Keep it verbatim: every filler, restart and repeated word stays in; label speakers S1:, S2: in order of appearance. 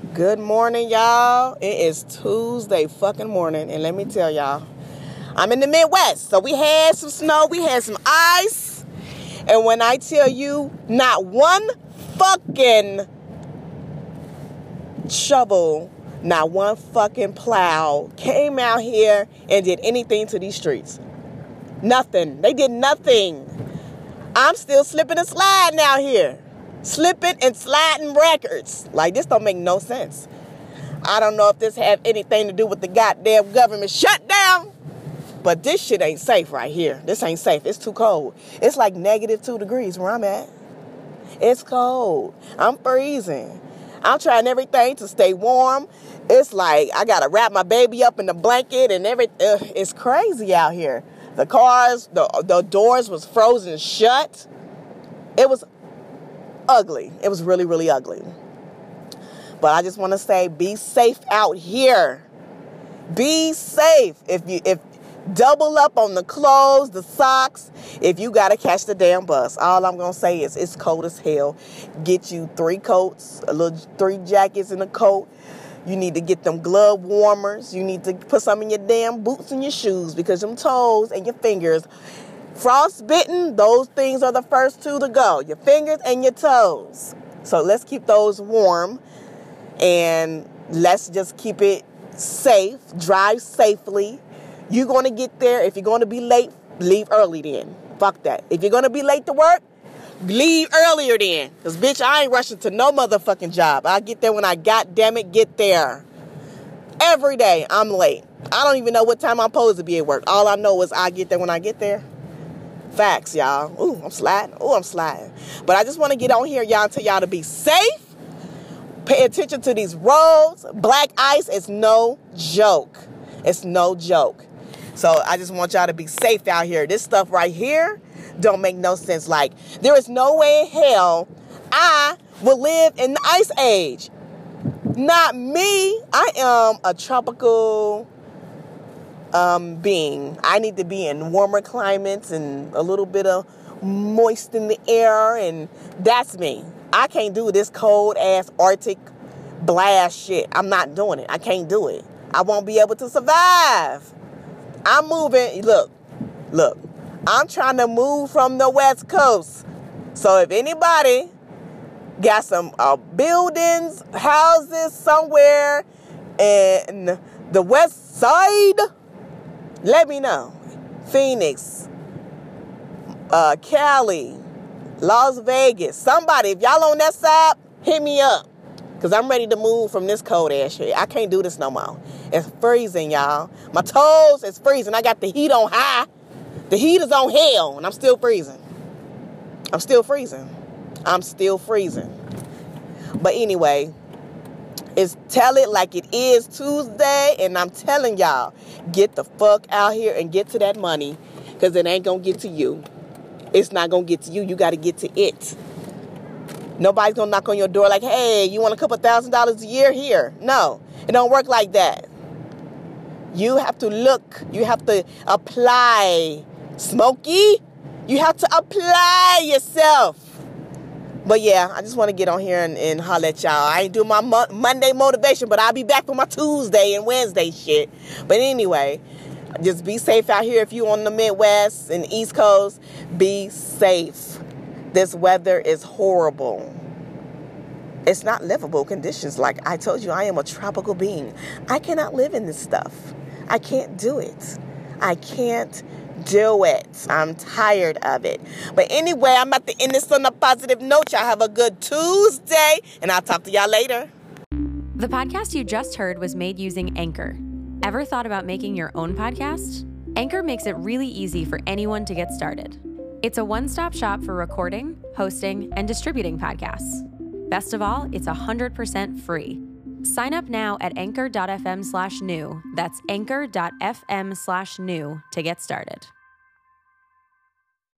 S1: Good morning, y'all. It is Tuesday fucking morning, and let me tell y'all, I'm in the Midwest, so we had some snow, we had some ice, and when I tell you, not one fucking shovel, not one fucking plow came out here and did anything to these streets. Nothing. They did nothing. I'm still slipping and sliding out here. Slipping and sliding records. Like, this don't make no sense. I don't know if this have anything to do with the goddamn government shutdown, but this shit ain't safe right here. This ain't safe. It's too cold. It's like negative two degrees where I'm at. It's cold. I'm freezing. I'm trying everything to stay warm. It's like I gotta wrap my baby up in the blanket and everything. Uh, it's crazy out here. The cars, the, the doors was frozen shut. It was ugly. It was really, really ugly. But I just want to say, be safe out here. Be safe. If you if double up on the clothes, the socks, if you got to catch the damn bus. All I'm going to say is it's cold as hell. Get you three coats, a little three jackets and a coat. You need to get them glove warmers. You need to put some in your damn boots and your shoes because them toes and your fingers, frostbitten, those things are the first two to go. Your fingers and your toes. So let's keep those warm and let's just keep it safe. Drive safely. You're going to get there. If you're going to be late, leave early then. Fuck that. If you're going to be late to work, leave earlier then. Because, bitch, I ain't rushing to no motherfucking job. I get there when I goddamn it get there. Every day I'm late. I don't even know what time I'm supposed to be at work. All I know is I get there when I get there. Facts, y'all. Ooh, I'm sliding. Ooh, I'm sliding. But I just want to get on here, y'all, and tell y'all to be safe. Pay attention to these roads. Black ice is no joke. It's no joke. So I just want y'all to be safe out here. This stuff right here don't make no sense. Like, there is no way in hell I will live in the ice age. Not me. I am a tropical um, being. I need to be in warmer climates and a little bit of moist in the air, and that's me. I can't do this cold-ass Arctic blast shit. I'm not doing it. I can't do it. I won't be able to survive. I'm moving. Look, look. I'm trying to move from the West Coast. So if anybody got some uh, buildings, houses somewhere in the West Side, let me know. Phoenix, uh, Cali, Las Vegas, somebody. If y'all on that side, hit me up. Because I'm ready to move from this cold ass shit. I can't do this no more. It's freezing, y'all. My toes is freezing. I got the heat on high. The heat is on hell, and I'm still freezing. I'm still freezing. I'm still freezing. But anyway, it's tell it like it is Tuesday, and I'm telling y'all, get the fuck out here and get to that money, because it ain't going to get to you. It's not going to get to you. You got to get to it. Nobody's going to knock on your door like, hey, you want a couple thousand dollars a year? Here. No, it don't work like that. You have to look. You have to apply. Smokey, you have to apply yourself. But yeah, I just want to get on here and, and holler at y'all. I ain't doing my mo- Monday motivation, but I'll be back for my Tuesday and Wednesday shit. But anyway, just be safe out here. If you on the Midwest and East Coast, be safe. This weather is horrible. It's not livable conditions. Like I told you, I am a tropical being. I cannot live in this stuff. I can't do it. I can't do it. I'm tired of it. But anyway, I'm about to end this on a positive note. Y'all have a good Tuesday, and I'll talk to y'all later.
S2: The podcast you just heard was made using Anchor. Ever thought about making your own podcast? Anchor makes it really easy for anyone to get started. It's a one-stop shop for recording, hosting, and distributing podcasts. Best of all, it's one hundred percent free. Sign up now at anchor.fm slash new. That's anchor.fm slash new to get started.